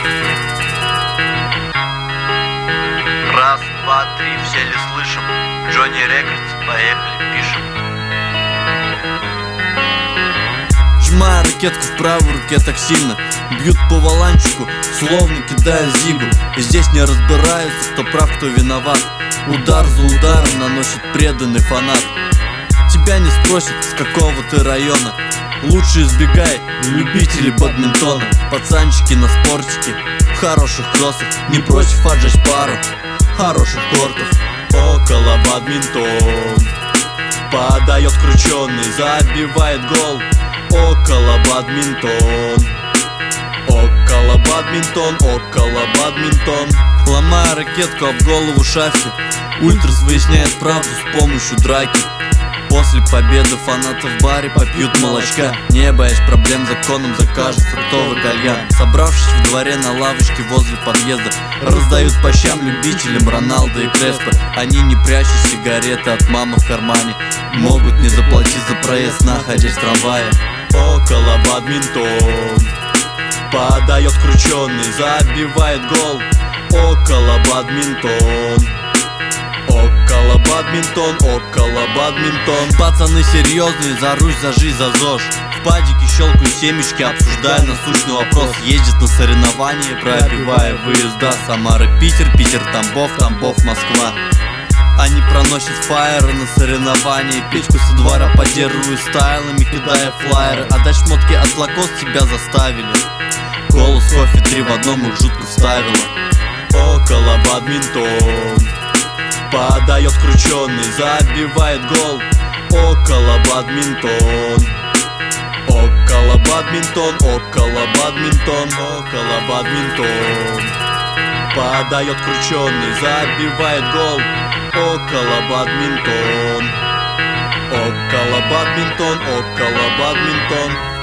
Раз, два, три, все ли слышим? Джонни Рекордс, поехали, пишем. Сжимая ракетку в правой руке так сильно, бьют по валанчику, словно кидая зигу. И здесь не разбираются, кто прав, кто виноват. Удар за ударом наносит преданный фанат. Тебя не спросят, с какого ты района. Лучше избегай любителей бадминтона. Пацанчики на спортике, в хороших кроссах, не против отжечь пару хороших кортов. Около бадминтон подает крученый, забивает гол. Около бадминтон, около бадминтон, около бадминтон. Ломая ракетку об голову шафки, Ультрас выясняет правду с помощью драки. После победы фанаты в баре попьют молочка, не боясь проблем законом закажут фруктовый кальян. Собравшись в дворе на лавочке возле подъезда, раздают по щам любителям Роналдо и Креспо. Они, не прячут сигареты от мамы в кармане, могут не заплатить за проезд, находясь в трамвае. Около бадминтон подает крученый, забивает гол. Около бадминтон, около бадминтон, около бадминтон. Пацаны серьезные, за Русь, за жизнь, за ЗОЖ. В падике щелкают семечки, обсуждая насущный вопрос. Ездят на соревнования, пробивая выезда. Самара, Питер, Питер, Тамбов, Тамбов, Москва. Они проносят фаеры на соревнования, печку со двора поддерживают стайлами, кидая флайеры. Отдать шмотки от лакост тебя заставили. Колу с кофе 3 в одном их жутко вставило. Около бадминтон подает крученый, забивает гол. Около бадминтон, около бадминтон, около бадминтон, около бадминтон подает крученый, забивает гол. Около бадминтон, около бадминтон, около бадминтон.